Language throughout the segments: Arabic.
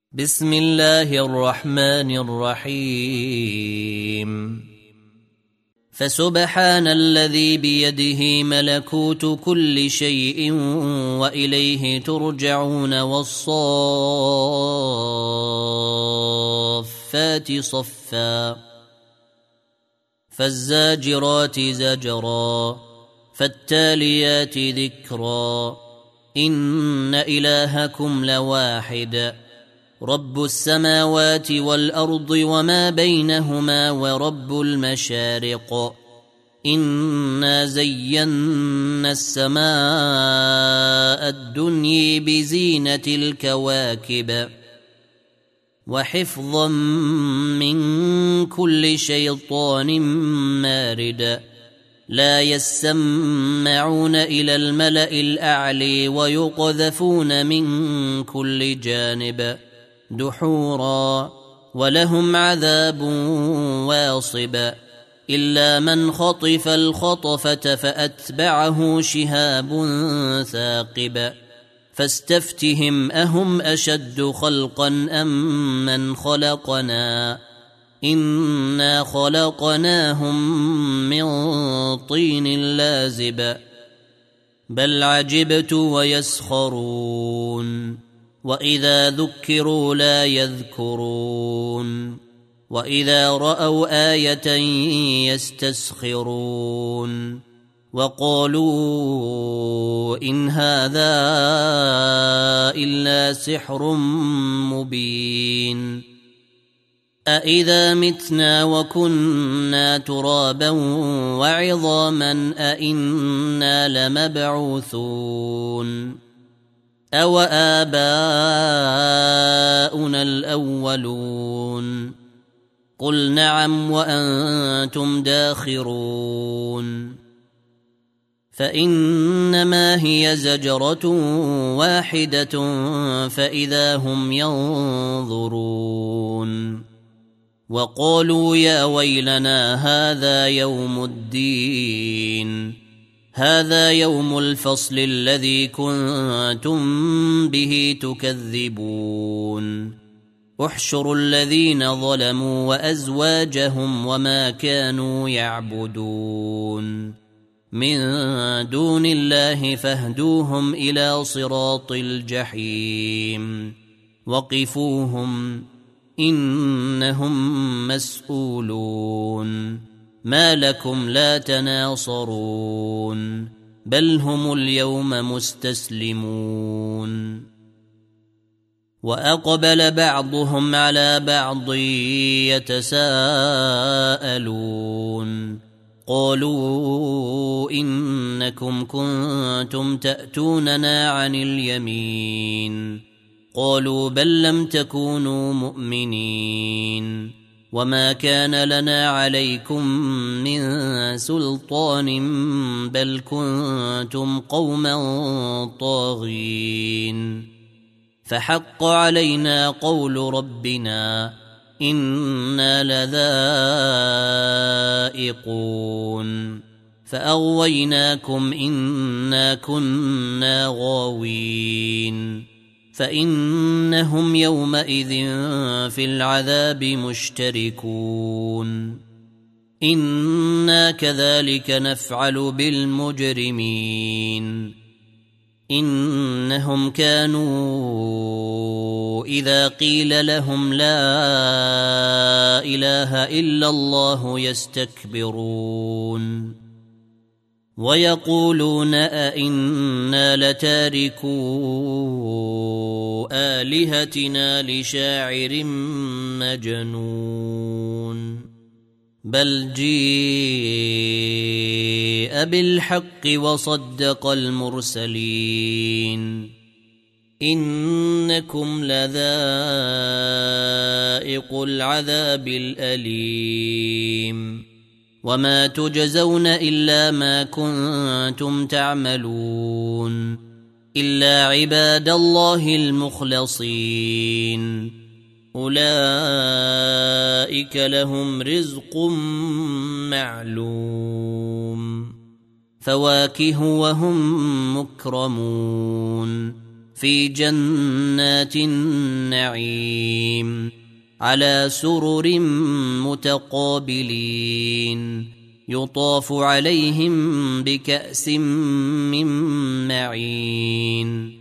بسم الله الرحمن الرحيم فسبحان الذي بيده ملكوت كل شيء وإليه ترجعون والصافات صفا فالزاجرات زجرا فالتاليات ذكرا إن إلهكم لواحد رب السماوات والأرض وما بينهما ورب المشارق إنا زينا السماء الدنيا بزينة الكواكب وحفظا من كل شيطان مارد لا يسمعون إلى الملأ الأعلى ويقذفون من كل جانب دحورا ولهم عذاب واصب إلا من خطف الخطفة فأتبعه شهاب ثاقب فاستفتهم أهم أشد خلقا أم من خلقنا إنا خلقناهم من طين لازب بل عجبت ويسخرون وإذا ذكروا لا يذكرون وإذا رأوا آية يستسخرون وقالوا إن هذا إلا سحر مبين أإذا متنا وكنا ترابا وعظاما أإنا لمبعوثون أو آباؤنا الأولون قل نعم وأنتم داخرون فإنما هي زجرة واحدة فإذا هم ينظرون وقالوا يا ويلنا هذا يوم الدين هذا يوم الفصل الذي كنتم به تكذبون احشروا الذين ظلموا وأزواجهم وما كانوا يعبدون من دون الله فاهدوهم إلى صراط الجحيم وقفوهم إنهم مسؤولون ما لكم لا تناصرون بل هم اليوم مستسلمون وأقبل بعضهم على بعض يتساءلون قالوا إنكم كنتم تأتوننا عن اليمين قالوا بل لم تكونوا مؤمنين وما كان لنا عليكم من سلطان بل كنتم قوما طاغين فحق علينا قول ربنا إنا لذائقون فأغويناكم إنا كنا غاوين فإنهم يومئذ في العذاب مشتركون إنا كذلك نفعل بالمجرمين إنهم كانوا إذا قيل لهم لا إله إلا الله يستكبرون ويقولون أئنا لتاركو آلهتنا لشاعر مجنون بل جيء بالحق وصدق المرسلين إنكم لذائق العذاب الأليم وما تجزون إلا ما كنتم تعملون إلا عباد الله المخلصين أولئك لهم رزق معلوم فواكه وهم مكرمون في جنات النعيم على سرر متقابلين يطاف عليهم بكأس من معين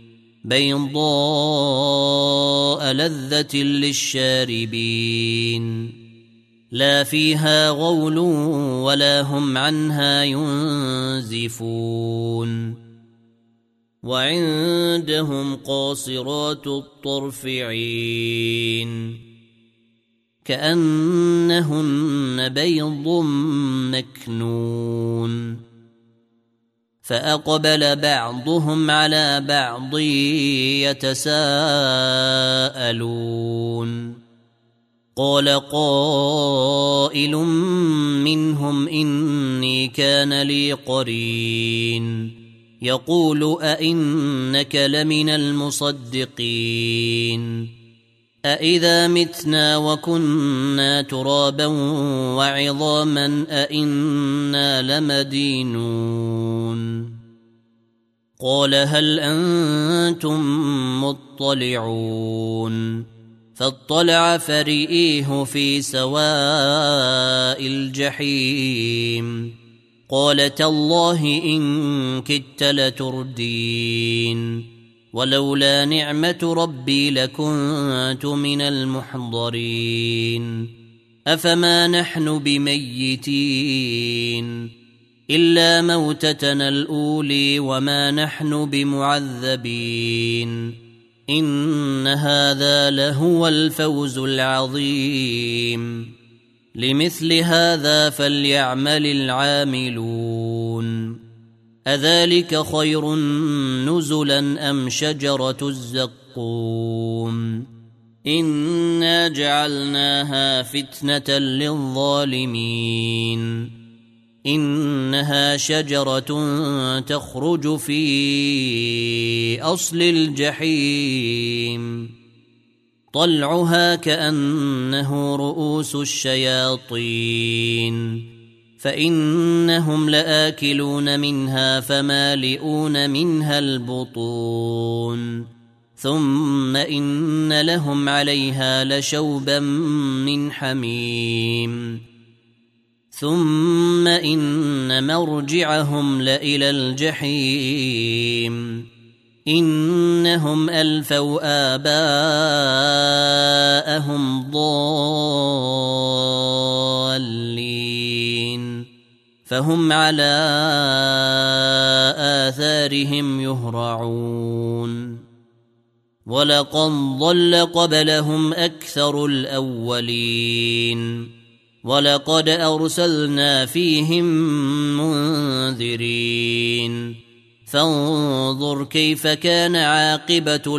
بيضاء لذة للشاربين لا فيها غول ولا هم عنها ينزفون وعندهم قاصرات الطرف عين كأنهن بيض مكنون فأقبل بعضهم على بعض يتساءلون قال قائل منهم إني كان لي قرين يقول أئنك لمن المصدقين أإذا متنا وكنا ترابا وعظاما أإنا لمدينون قال هل أنتم مطلعون فاطلع فرئيه في سواء الجحيم قال تالله إن كدت لتردين ولولا نعمة ربي لكنت من المحضرين أفما نحن بميتين إلا موتتنا الأولي وما نحن بمعذبين إن هذا لهو الفوز العظيم لمثل هذا فليعمل العاملون أذلك خير نزلا أم شجرة الزقوم إنا جعلناها فتنة للظالمين إنها شجرة تخرج في أصل الجحيم طلعها كأنه رؤوس الشياطين فإنهم لآكلون منها فمالئون منها البطون ثم إن لهم عليها لشوبا من حميم ثم إن مرجعهم لإلى الجحيم إنهم ألفوا آباءهم ضالين فهم على آثارهم يهرعون ولقد ضل قبلهم أكثر الأولين ولقد أرسلنا فيهم منذرين فانظر كيف كان عاقبة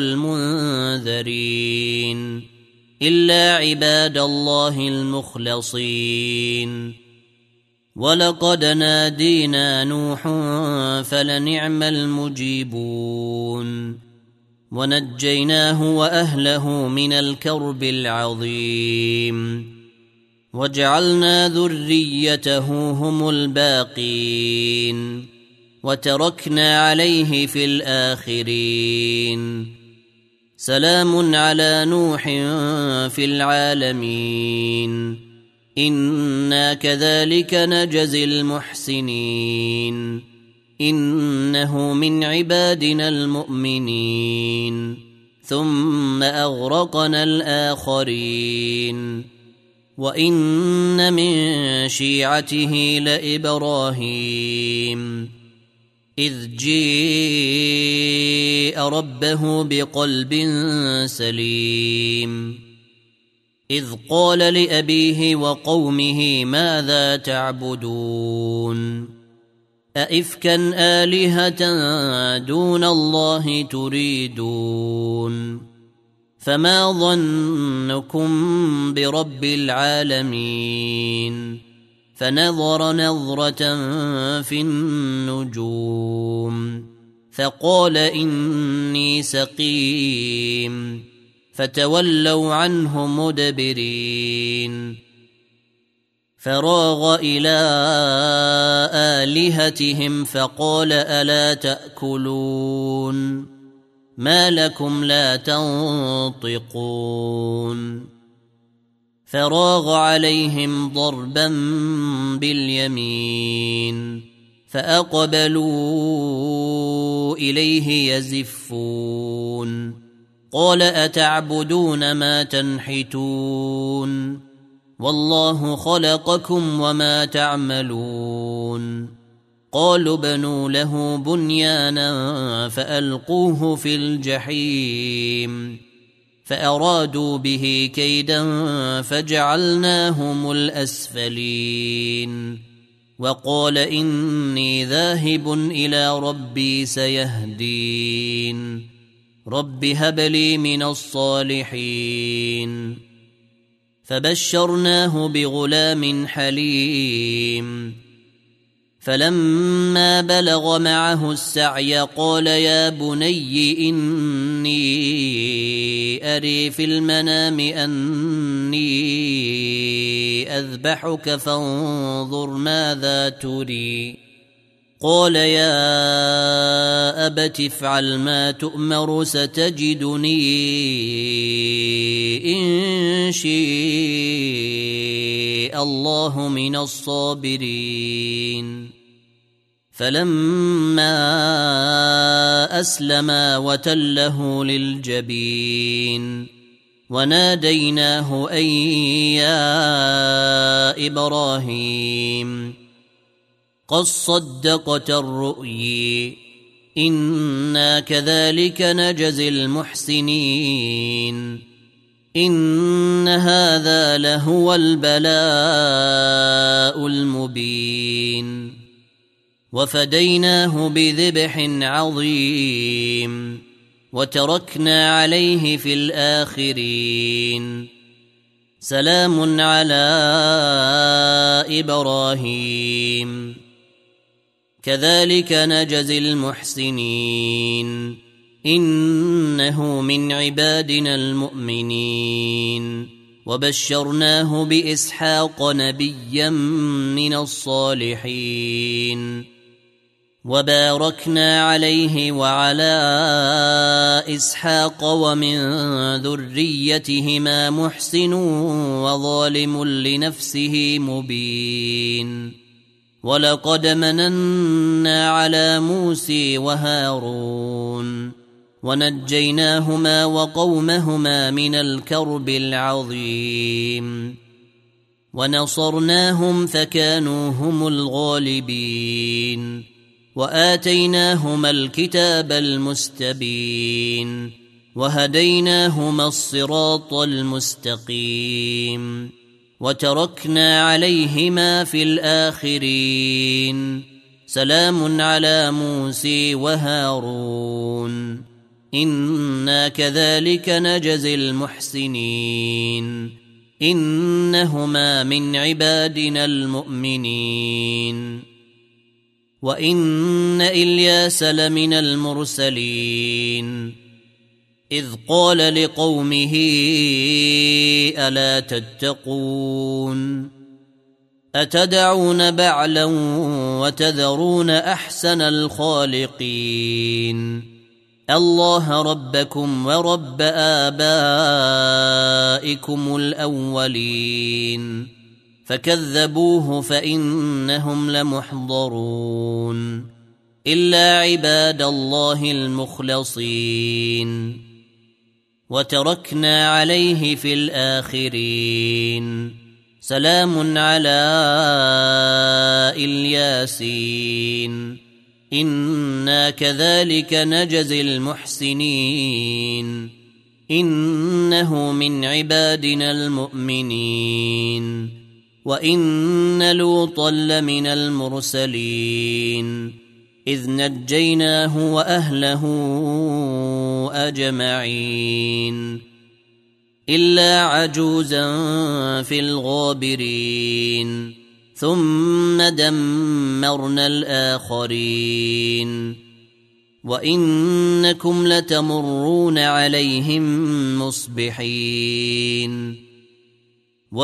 المنذرين إلا عباد الله المخلصين ولقد نادينا نوح فلنعم المجيبون ونجيناه وأهله من الكرب العظيم وجعلنا ذريته هم الباقين وتركنا عليه في الآخرين سلام على نوح في العالمين إنا كذلك نجزي المحسنين إنه من عبادنا المؤمنين ثم أغرقنا الآخرين وإن من شيعته لإبراهيم إذ جيء ربه بقلب سليم إذ قال لأبيه وقومه ماذا تعبدون أئفكا آلهة دون الله تريدون فما ظنكم برب العالمين فنظر نظرة في النجوم فقال إني سقيم فتولوا عنه مدبرين فراغ إلى آلهتهم فقال ألا تأكلون ما لكم لا تنطقون فراغ عليهم ضربا باليمين فأقبلوا إليه يزفون قال أتعبدون ما تنحتون والله خلقكم وما تعملون قالوا بنوا له بنيانا فألقوه في الجحيم فأرادوا به كيدا فجعلناهم الأسفلين وقال إني ذاهب إلى ربي سيهدين رب هب لي من الصالحين فبشرناه بغلام حليم فلما بلغ معه السعي قال يا بني إني أري في المنام أني أذبحك فانظر ماذا تري قال يا أبت افعل ما تؤمر ستجدني إن شاء الله من الصابرين فلما أسلما وتله للجبين وناديناه أن يا إبراهيم قد صدقت الرؤي إنا كذلك نجزي المحسنين إن هذا لهو البلاء المبين وفديناه بذبح عظيم وتركنا عليه في الآخرين سلام على إبراهيم كذلك نجزي المحسنين إنه من عبادنا المؤمنين وبشرناه بإسحاق نبيا من الصالحين وباركنا عليه وعلى إسحاق ومن ذريتهما محسن وظالم لنفسه مبين ولقد مننا على موسى وهارون ونجيناهما وقومهما من الكرب العظيم ونصرناهم فكانوا هم الغالبين وآتيناهما الكتاب المستبين وهديناهما الصراط المستقيم وتركنا عليهما في الآخرين سلام على موسى وهارون إنا كذلك نجزي المحسنين إنهما من عبادنا المؤمنين وإن إلياس لمن المرسلين إذ قال لقومه ألا تتقون أتدعون بعلا وتذرون أحسن الخالقين الله ربكم ورب آبائكم الأولين فكذبوه فإنهم لمحضرون إلا عباد الله المخلصين وتركنا عليه في الآخرين سلام على الياسين إنا كذلك نجزي المحسنين إنه من عبادنا المؤمنين وإن لوطا لمن المرسلين إذ نجيناه وأهله أجمعين إلا عجوزا في الغابرين ثم دمرنا الآخرين وإنكم لتمرون عليهم مصبحين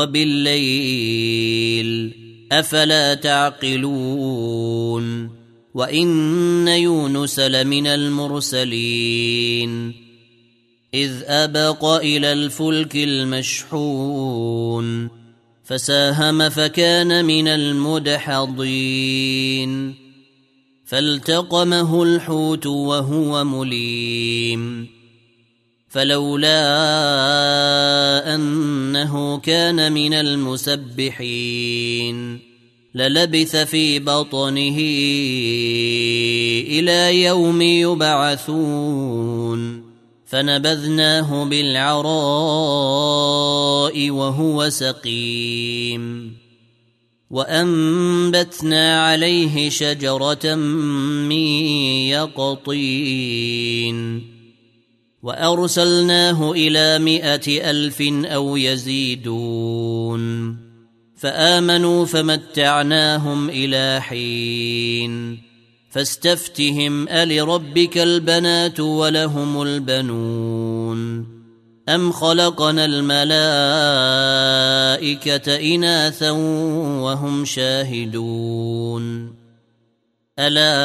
وبالليل أفلا تعقلون وإن يونس لمن المرسلين إذ أبق إلى الفلك المشحون فساهم فكان من المدحضين فالتقمه الحوت وهو مليم فلولا أنه كان من المسبحين للبث في بطنه إلى يوم يبعثون فنبذناه بالعراء وهو سقيم وأنبتنا عليه شجرة من يقطين وأرسلناه إلى 100,000 أو يزيدون فآمنوا فمتعناهم إلى حين فاستفتهم ألربك البنات ولهم البنون أم خلقنا الملائكة إناثا وهم شاهدون ألا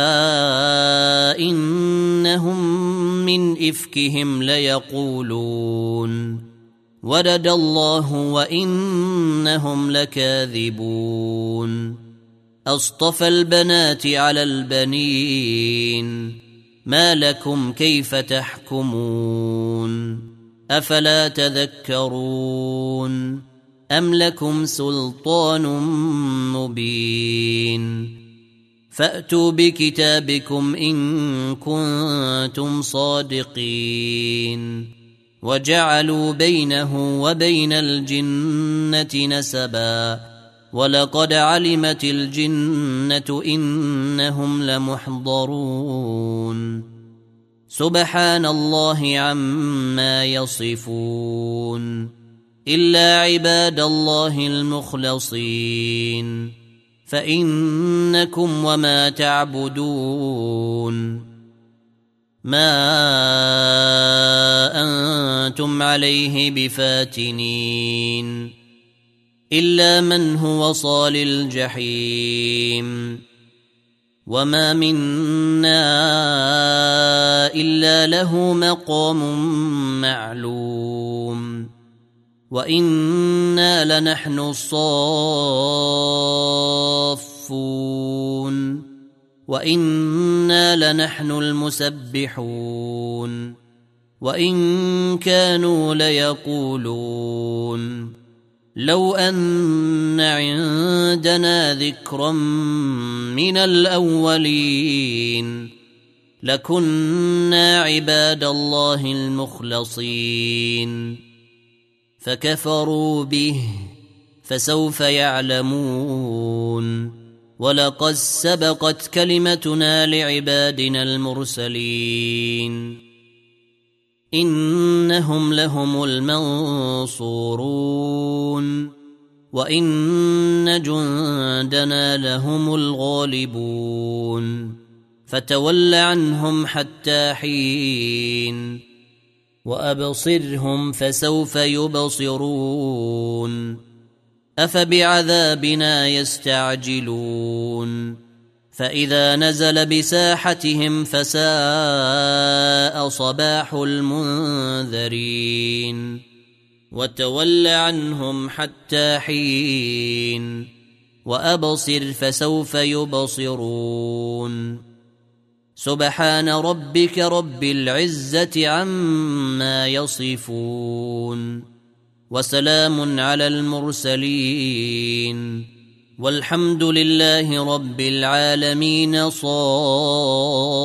إنهم من إفكهم ليقولون ولد الله وإنهم لكاذبون أصطفى البنات على البنين ما لكم كيف تحكمون أفلا تذكرون أم لكم سلطان مبين فأتوا بكتابكم إن كنتم صادقين وجعلوا بينه وبين الجنة نسبا ولقد علمت الجنة إنهم لمحضرون سبحان الله عما يصفون إلا عباد الله المخلصين فإنكم وما تعبدون ما أنتم عليه بفاتنين إلا من هو صال الجحيم وما منا إلا له مقام معلوم وإنا لنحن الصافون وإنا لنحن المسبحون وإن كانوا ليقولون لو أن عندنا ذكرا من الأولين لكنا عباد الله المخلصين فكفروا به فسوف يعلمون ولقد سبقت كلمتنا لعبادنا المرسلين إنهم لهم المنصورون وإن جندنا لهم الغالبون فتول عنهم حتى حين وأبصرهم فسوف يبصرون أفبعذابنا يستعجلون فإذا نزل بساحتهم فساء صباح المنذرين وتول عنهم حتى حين وأبصر فسوف يبصرون سبحان ربك رب العزة عما يصفون وسلام على المرسلين والحمد لله رب العالمين. صاد